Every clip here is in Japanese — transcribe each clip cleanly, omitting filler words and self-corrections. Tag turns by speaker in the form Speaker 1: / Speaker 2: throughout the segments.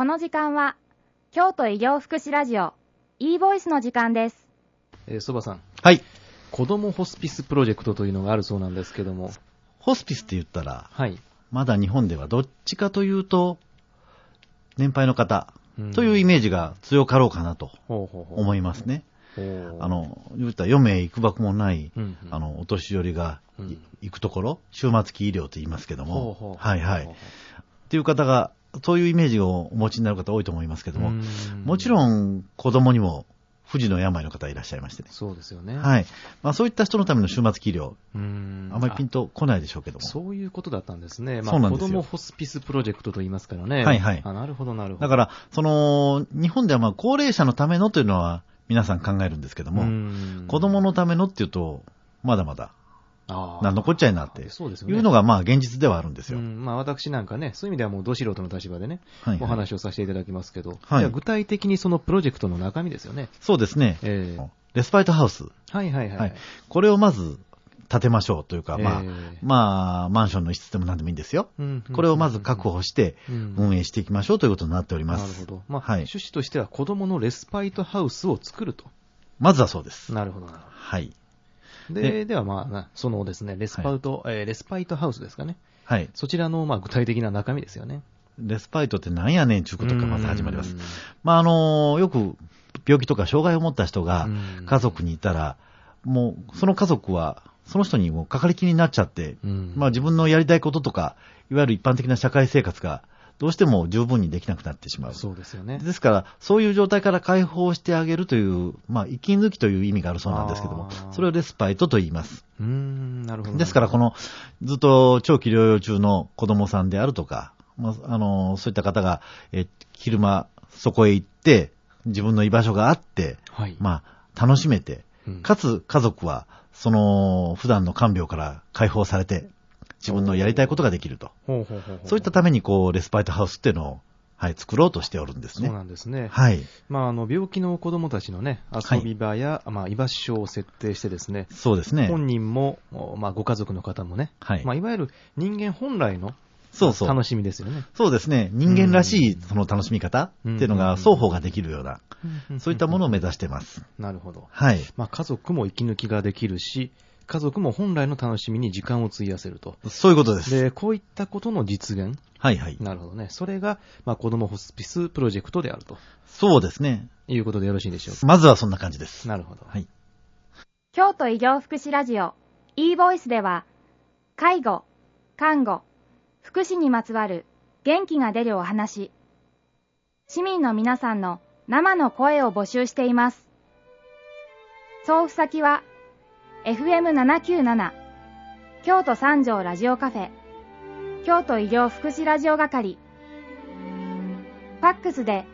Speaker 1: この時間は京都医療福祉ラジオ e ボイスの時間です。
Speaker 2: そばさん、
Speaker 3: はい。
Speaker 2: 子どもホスピスプロジェクトというのがあるそうなんですけども。
Speaker 3: ホスピスって言ったら、
Speaker 2: はい、
Speaker 3: まだ日本ではどっちかというと年配の方というイメージが強かろうかなと思いますね。言ったら余命いくばくもない、お年寄りが行くところ、終末期医療と言いますけども、はいはい。っていう方が、そういうイメージをお持ちになる方多いと思いますけども、もちろん子供にも不治の病の方いらっしゃいましてね。
Speaker 2: そうですよね。
Speaker 3: はい。まあそういった人のための終末期医療、あまりピンとこないでしょうけども。
Speaker 2: そういうことだったんですね。
Speaker 3: そうなんですよ。
Speaker 2: 子供ホスピスプロジェクトと言いますからね。
Speaker 3: はいはい。
Speaker 2: なるほどなるほど。
Speaker 3: だから、日本では高齢者のためのというのは皆さん考えるんですけども、子供のためのっていうと、まだまだ、なんのこっちゃいなっていうのが現実ではあるんですよ。
Speaker 2: 私なんかね、そういう意味ではもうど素人の立場でね、お話をさせていただきますけど、じゃあ具体的にそのプロジェクトの中身ですよね。
Speaker 3: そうですね。レスパイトハウス。
Speaker 2: はいはいはい。
Speaker 3: これをまず建てましょうというか、マンションの一室でも何でもいいんですよ。これをまず確保して運営していきましょうということになっております。
Speaker 2: なるほど。趣旨としては子供のレスパイトハウスを作ると。
Speaker 3: まずはそうです。
Speaker 2: なるほどなるほど。
Speaker 3: はい。
Speaker 2: ではそのですね、レスパイトハウスですかね。
Speaker 3: はい。
Speaker 2: そちらの具体的な中身ですよね。
Speaker 3: レスパイトって何やねんちゅうことからまず始まります。よく病気とか障害を持った人が家族にいたら、もうその家族はその人にもうかかりきりになっちゃって、自分のやりたいこととか、いわゆる一般的な社会生活がどうしても十分にできなくなってしまう。
Speaker 2: そうですよね。
Speaker 3: ですから、そういう状態から解放してあげるという、息抜きという意味があるそうなんですけども、それをレスパイトと言います。
Speaker 2: なるほど。
Speaker 3: ですから、ずっと長期療養中の子供さんであるとか、そういった方が、昼間、そこへ行って、自分の居場所があって、楽しめて、かつ家族は、普段の看病から解放されて、自分のやりたいことができると。そういったために、レスパイトハウスっていうのを、作ろうとしておるんですね。
Speaker 2: そうなんですね。
Speaker 3: はい。
Speaker 2: 病気の子供たちのね、遊び場や、居場所を設定してですね。
Speaker 3: そうですね。
Speaker 2: 本人も、ご家族の方もね。いわゆる人間本来の、楽しみですよね。
Speaker 3: そうですね。人間らしいその楽しみ方っていうのが双方ができるような、そういったものを目指してます。
Speaker 2: なるほど。
Speaker 3: はい。
Speaker 2: 家族も息抜きができるし、家族も本来の楽しみに時間を費やせると。
Speaker 3: そういうことです。
Speaker 2: で、こういったことの実現。
Speaker 3: はいはい。
Speaker 2: なるほどね。それが、子どもホスピスプロジェクトであると。
Speaker 3: そうですね。
Speaker 2: いうことでよろしいでしょうか。
Speaker 3: まずはそんな感じです。
Speaker 2: なるほど。
Speaker 3: はい。
Speaker 1: 京都医療福祉ラジオ e ボイスでは、介護、看護、福祉にまつわる元気が出るお話、市民の皆さんの生の声を募集しています。送付先は、FM797 京都三条ラジオカフェ京都医療福祉ラジオ係、ファックスで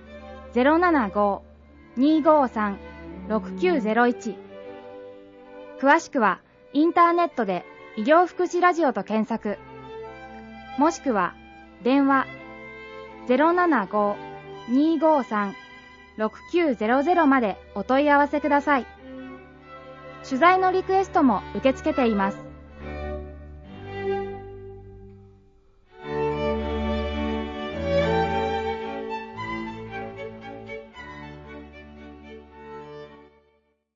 Speaker 1: 075-253-6901、詳しくはインターネットで医療福祉ラジオと検索、もしくは電話 075-253-6900 までお問い合わせください。取材のリクエストも受け付けています。